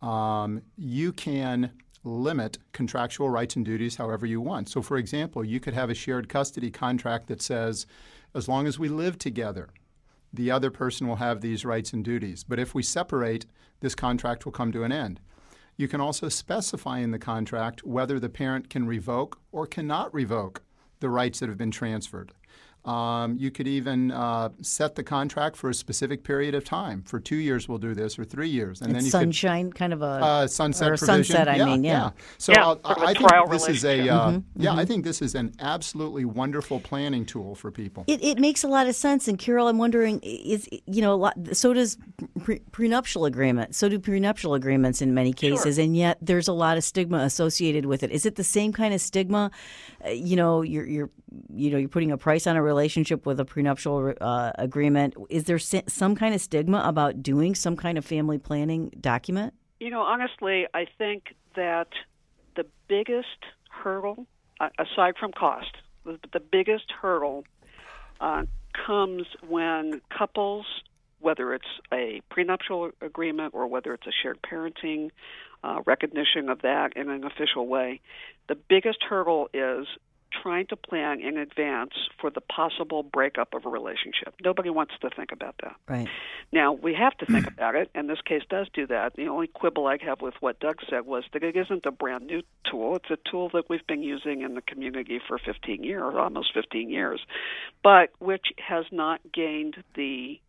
S3: um, you can limit contractual rights and duties however you want. So, for example, you could have a shared custody contract that says, as long as we live together, the other person will have these rights and duties. But if we separate, this contract will come to an end. You can also specify in the contract whether the parent can revoke or cannot revoke the rights that have been transferred. Um, you could even uh, set the contract for a specific period of time. For two years, we'll do this, or three years, and
S1: it's
S3: then you
S1: sunshine,
S3: could,
S1: kind of a
S3: uh, sunset
S1: or
S3: provision.
S1: sunset. I
S3: yeah,
S1: mean, yeah.
S3: yeah. So
S2: yeah,
S3: I'll, I, I think this is a uh,
S1: mm-hmm,
S3: yeah.
S1: mm-hmm.
S3: I think this is an absolutely wonderful planning tool for people.
S1: It, it makes a lot of sense. And Carol, I'm wondering, is you know, a lot, so does pre- prenuptial agreement. So do prenuptial agreements in many cases,
S2: sure.
S1: and yet there's a lot of stigma associated with it. Is it the same kind of stigma? Uh, you know, you're you're you know you're putting a price on a relationship with a prenuptial uh, agreement. Is there some kind of stigma about doing some kind of family planning document?
S2: You know, honestly, I think that the biggest hurdle, uh, aside from cost, the, the biggest hurdle uh, comes when couples, whether it's a prenuptial agreement or whether it's a shared parenting, uh, recognition of that in an official way, the biggest hurdle is trying to plan in advance for the possible breakup of a relationship. Nobody wants to think about that.
S1: Right.
S2: Now, we have to think about it, and this case does do that. The only quibble I have with what Doug said was that it isn't a brand new tool. It's a tool that we've been using in the community for fifteen years, almost fifteen years, but which has not gained the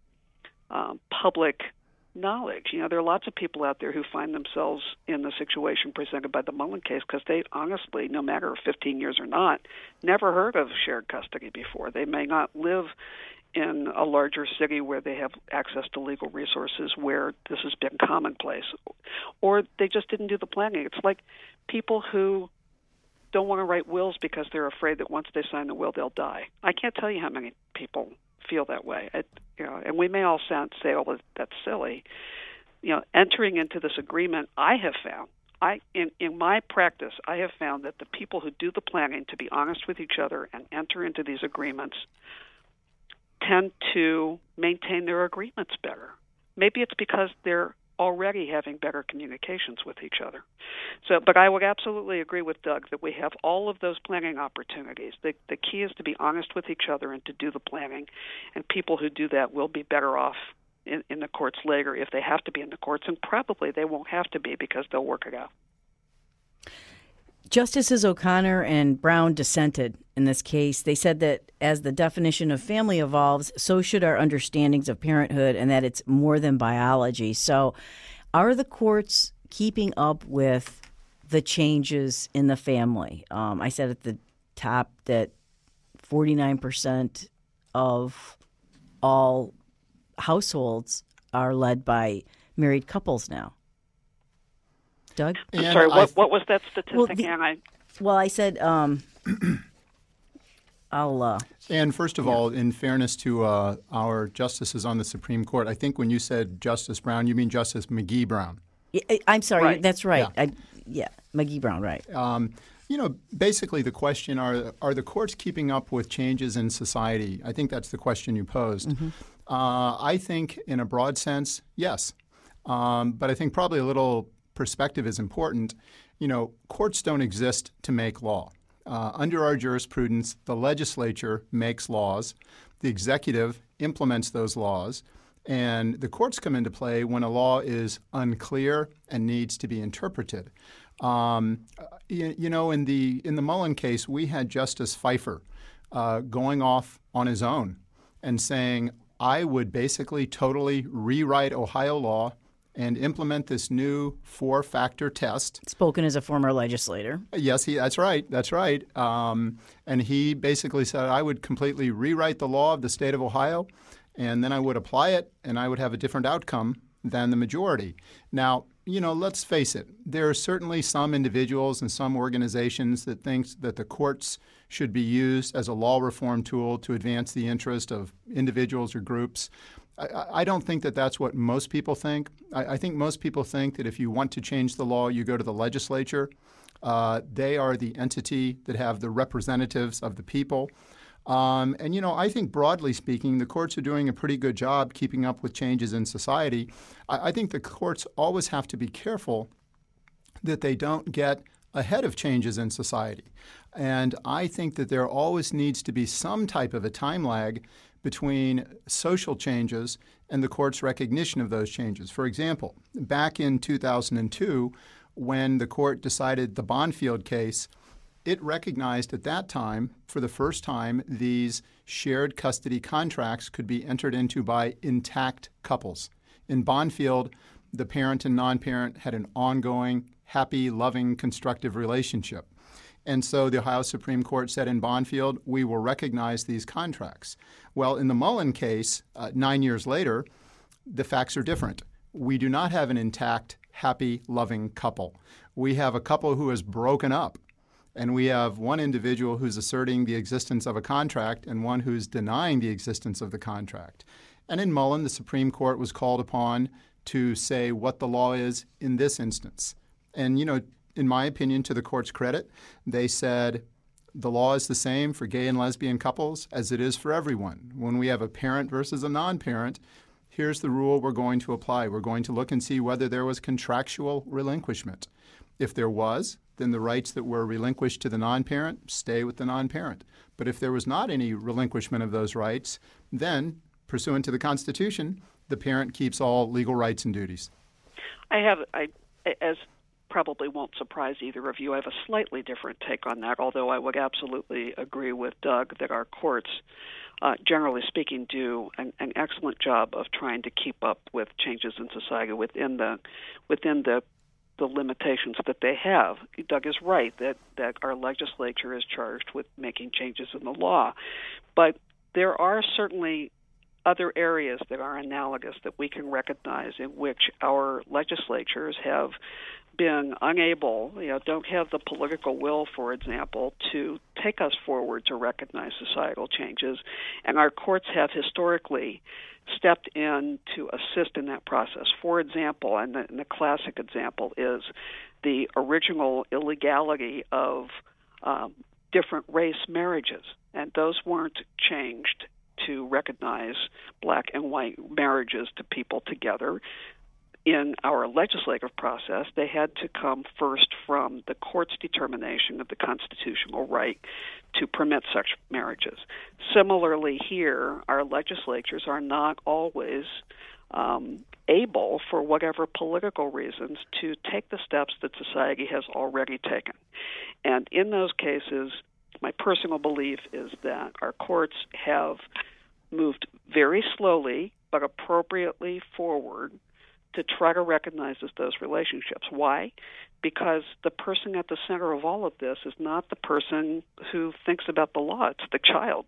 S2: um, public knowledge. You know, there are lots of people out there who find themselves in the situation presented by the Mullen case because they honestly, no matter fifteen years or not, never heard of shared custody before. They may not live in a larger city where they have access to legal resources where this has been commonplace, or they just didn't do the planning. It's like people who don't want to write wills because they're afraid that once they sign the will, they'll die. I can't tell you how many people feel that way. It, you know, and we may all sound, say, "Oh, that's silly." You know, entering into this agreement, I have found, I in, in my practice, I have found that the people who do the planning, to be honest with each other and enter into these agreements, tend to maintain their agreements better. Maybe it's because they're already having better communications with each other. So, but I would absolutely agree with Doug that we have all of those planning opportunities. The, the key is to be honest with each other and to do the planning, and people who do that will be better off in, in the courts later if they have to be in the courts, and probably they won't have to be because they'll work it out.
S1: Justices O'Connor and Brown dissented in this case. They said that as the definition of family evolves, so should our understandings of parenthood, and that it's more than biology. So are the courts keeping up with the changes in the family? Um, I said at the top that forty-nine percent of all households are led by married couples now. Doug?
S2: I'm sorry, what, th- what was that statistic?
S1: Well, the,
S2: and I,
S1: well, I said um, I'll... Uh,
S3: and first of yeah. all, in fairness to uh, our justices on the Supreme Court, I think when you said Justice Brown, you mean Justice McGee Brown.
S1: I'm sorry,
S2: right.
S1: that's right.
S3: Yeah,
S1: I, yeah McGee Brown, right.
S3: Um, you know, basically the question, are are the courts keeping up with changes in society? I think that's the question you posed. Mm-hmm. Uh, I think in a broad sense, yes. Um, but I think probably a little perspective is important. You know, courts don't exist to make law. Uh, under our jurisprudence, the legislature makes laws, the executive implements those laws, and the courts come into play when a law is unclear and needs to be interpreted. Um, you, you know, in the in the Mullen case, we had Justice Pfeiffer uh, going off on his own and saying, I would basically totally rewrite Ohio law and implement this new four-factor test.
S1: Spoken as a former legislator.
S3: Yes, he, that's right. That's right. Um, and he basically said, I would completely rewrite the law of the state of Ohio, and then I would apply it, and I would have a different outcome than the majority. Now, you know, let's face it. There are certainly some individuals and some organizations that think that the courts should be used as a law reform tool to advance the interest of individuals or groups. I, I don't think that that's what most people think. I, I think most people think that if you want to change the law, you go to the legislature. Uh, they are the entity that have the representatives of the people. Um, and, you know, I think broadly speaking, the courts are doing a pretty good job keeping up with changes in society. I, I think the courts always have to be careful that they don't get ahead of changes in society. And I think that there always needs to be some type of a time lag between social changes and the court's recognition of those changes. For example, back in two thousand two, when the court decided the Bonfield case, it recognized at that time, for the first time, these shared custody contracts could be entered into by intact couples. In Bonfield, the parent and non-parent had an ongoing, happy, loving, constructive relationship. And so the Ohio Supreme Court said in Bonfield, we will recognize these contracts. Well, in the Mullen case, uh, nine years later, the facts are different. We do not have an intact, happy, loving couple. We have a couple who has broken up. And we have one individual who's asserting the existence of a contract and one who's denying the existence of the contract. And in Mullen, the Supreme Court was called upon to say what the law is in this instance. And, you know, in my opinion, to the court's credit, they said the law is the same for gay and lesbian couples as it is for everyone. When we have a parent versus a non-parent, here's the rule we're going to apply. We're going to look and see whether there was contractual relinquishment. If there was, then the rights that were relinquished to the non-parent stay with the non-parent. But if there was not any relinquishment of those rights, then, pursuant to the Constitution, the parent keeps all legal rights and duties.
S2: I have, I, as probably won't surprise either of you, I have a slightly different take on that, although I would absolutely agree with Doug that our courts, uh, generally speaking, do an, an excellent job of trying to keep up with changes in society within the within the the limitations that they have. Doug is right that, that our legislature is charged with making changes in the law. But there are certainly other areas that are analogous that we can recognize in which our legislatures have been unable, you know, don't have the political will, for example, to take us forward to recognize societal changes. And our courts have historically stepped in to assist in that process. For example, and the, and the classic example is the original illegality of um, different race marriages, and those weren't changed to recognize black and white marriages to people together. In our legislative process, they had to come first from the court's determination of the constitutional right to permit such marriages. Similarly here, our legislatures are not always um, able, for whatever political reasons, to take the steps that society has already taken. And in those cases, my personal belief is that our courts have moved very slowly but appropriately forward to try to recognize those relationships. Why? Because the person at the center of all of this is not the person who thinks about the law. It's the child.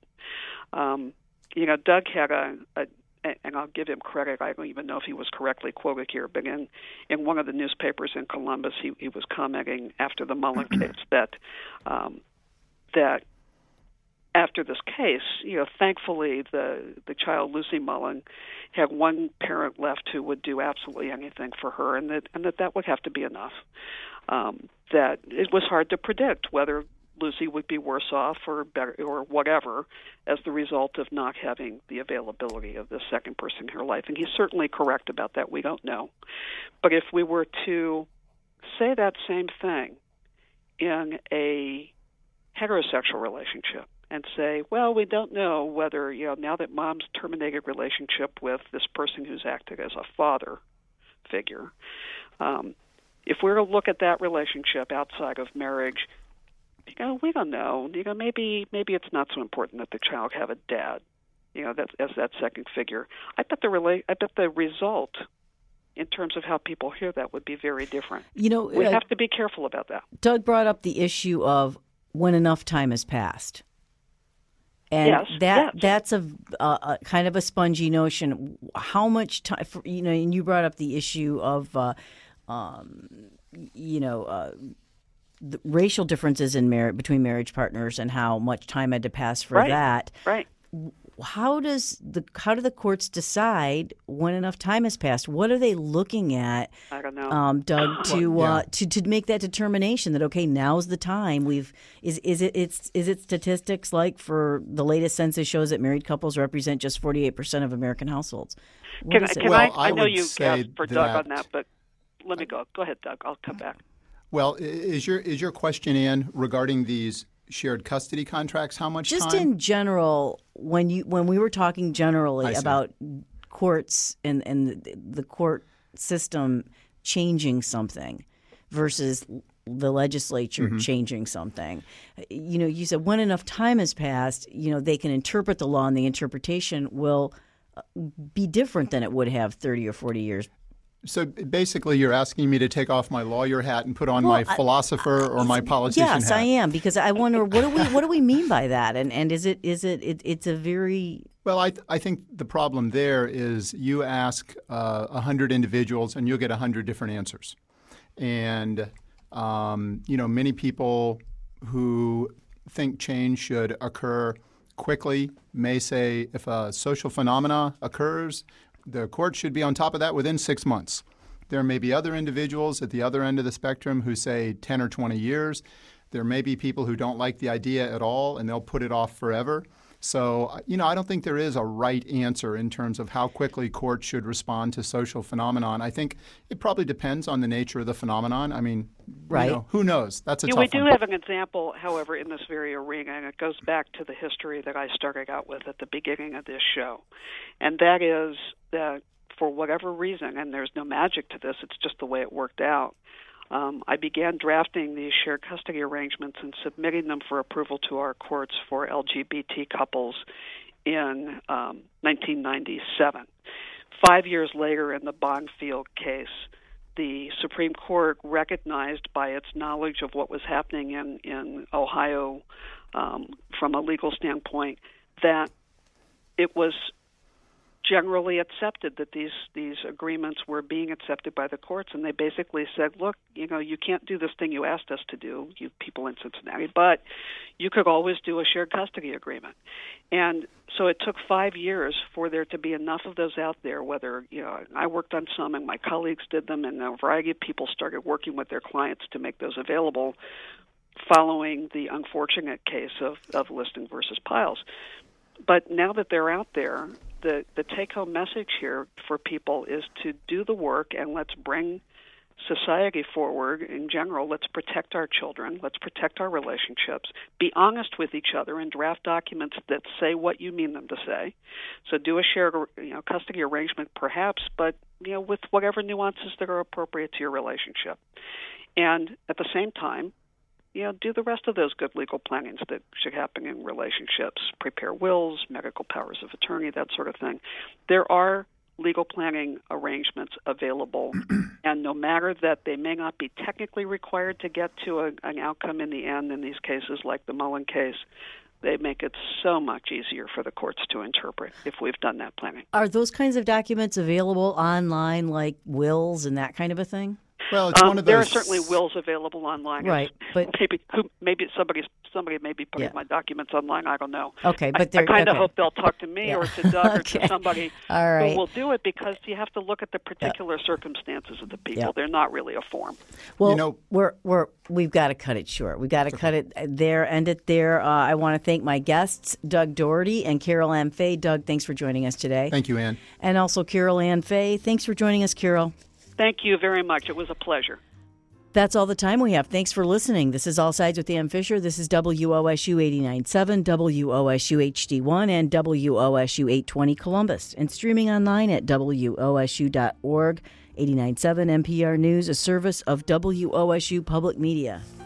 S2: Um, you know, Doug had a, a, and I'll give him credit, I don't even know if he was correctly quoted here, but in, in one of the newspapers in Columbus, he, he was commenting after the Mullen case that um, that after this case, you know, thankfully the the child, Lucy Mullen, had one parent left who would do absolutely anything for her, and that and that, that would have to be enough. Um, that it was hard to predict whether Lucy would be worse off or better or whatever as the result of not having the availability of the second person in her life. And he's certainly correct about that. We don't know. But if we were to say that same thing in a heterosexual relationship, and say, well, we don't know whether, you know, now that mom's terminated relationship with this person who's acted as a father figure, um, if we're to look at that relationship outside of marriage, you know, we don't know. You know, maybe maybe it's not so important that the child have a dad, you know, that as that second figure. I bet the rela- I bet the result in terms of how people hear that would be very different. You know, we uh, have to be careful about that.
S1: Doug brought up the issue of when enough time has passed. And
S2: yes,
S1: that
S2: yes.
S1: that's a, a, a kind of a spongy notion. How much time, for, you know, and you brought up the issue of, uh, um, you know, uh, the racial differences in mar- between marriage partners and how much time had to pass for
S2: right.
S1: that.
S2: Right.
S1: How does the how do the courts decide when enough time has passed? What are they looking at,
S2: I don't know.
S1: Um, Doug, to
S3: well, yeah.
S1: uh, to to make that determination that okay, now's the time? We've is is it it's is it statistics like for the latest census shows that married couples represent just forty-eight percent of American households? What
S2: Can,
S1: is
S2: can
S1: it?
S3: Well,
S2: I? I,
S3: I
S2: know
S3: would
S2: you
S3: say
S2: asked for Doug
S3: that-
S2: on that, but let me go. Go ahead, Doug. I'll come back.
S3: Well, is your is your question, Ann, regarding these shared custody contracts? How much
S1: Just
S3: time?
S1: in general, when you when we were talking generally
S3: I see.
S1: about courts and, and the, the court system changing something versus the legislature
S3: Mm-hmm.
S1: changing something. You know, you said when enough time has passed, you know, they can interpret the law and the interpretation will be different than it would have thirty or forty years.
S3: So basically, you're asking me to take off my lawyer hat and put on
S1: Well,
S3: my
S1: I-
S3: philosopher or my politician
S1: Yes,
S3: hat.
S1: I am, because I wonder what do we what do we mean by that, and and is it is it, it it's a very
S3: Well, I, th- I think the problem there is you ask uh, one hundred individuals and you'll get one hundred different answers. And, um, you know, many people who think change should occur quickly may say if a social phenomena occurs, the court should be on top of that within six months. There may be other individuals at the other end of the spectrum who say ten or twenty years. There may be people who don't like the idea at all and they'll put it off forever. So, you know, I don't think there is a right answer in terms of how quickly courts should respond to social phenomenon. I think it probably depends on the nature of the phenomenon. I mean,
S1: Right.
S3: you know, who knows? That's a
S2: Yeah,
S3: tough
S2: we do
S3: one.
S2: have an example, however, in this very arena, and it goes back to the history that I started out with at the beginning of this show. And that is that for whatever reason, and there's no magic to this, it's just the way it worked out, um, I began drafting these shared custody arrangements and submitting them for approval to our courts for L G B T couples in um, nineteen ninety-seven. Five years later, in the Bonfield case, the Supreme Court recognized by its knowledge of what was happening in, in Ohio um, from a legal standpoint that it was generally accepted that these, these agreements were being accepted by the courts, and they basically said, look, you know, you can't do this thing you asked us to do, you people in Cincinnati, but you could always do a shared custody agreement. And so it took five years for there to be enough of those out there, whether, you know, I worked on some and my colleagues did them, and a variety of people started working with their clients to make those available following the unfortunate case of, of Listing versus Piles. But now that they're out there, the, the take-home message here for people is to do the work and let's bring society forward in general. Let's protect our children. Let's protect our relationships. Be honest with each other and draft documents that say what you mean them to say. So do a shared, you know, custody arrangement perhaps, but you know, with whatever nuances that are appropriate to your relationship. And at the same time, you know, do the rest of those good legal plannings that should happen in relationships. Prepare wills, medical powers of attorney, that sort of thing. There are legal planning arrangements available, and no matter that they may not be technically required to get to a, an outcome in the end in these cases like the Mullen case, they make it so much easier for the courts to interpret if we've done that planning.
S1: Are those kinds of documents available online, like wills and that kind of a thing?
S3: Well, it's
S2: Um,
S3: one of
S2: there are
S3: those.
S2: certainly wills available online.
S1: Right, but-
S2: maybe who, maybe somebody somebody may be putting
S1: Yeah.
S2: my documents online. I don't know.
S1: Okay, but
S2: I, I
S1: they're-
S2: kind of
S1: okay.
S2: hope they'll talk to me
S1: Yeah.
S2: or to Doug or
S1: Okay.
S2: to somebody
S1: All right.
S2: who will do it, because you have to look at the particular circumstances of the people.
S1: Yeah.
S2: They're not really a form.
S1: Well,
S3: You know-
S1: we're we're we've got to cut it short. We've got to cut it there, end it there. Uh, I want to thank my guests, Doug Doherty and Carol Ann Fay. Doug, thanks for joining us today.
S3: Thank you, Ann.
S1: And also Carol Ann Fay. Thanks for joining us, Carol.
S2: Thank you very much. It was a pleasure.
S1: That's all the time we have. Thanks for listening. This is All Sides with Ann Fisher. This is W O S U eighty-nine point seven, W O S U H D one, and W O S U eight twenty Columbus, and streaming online at W O S U dot org. eighty-nine point seven N P R News, a service of W O S U Public Media.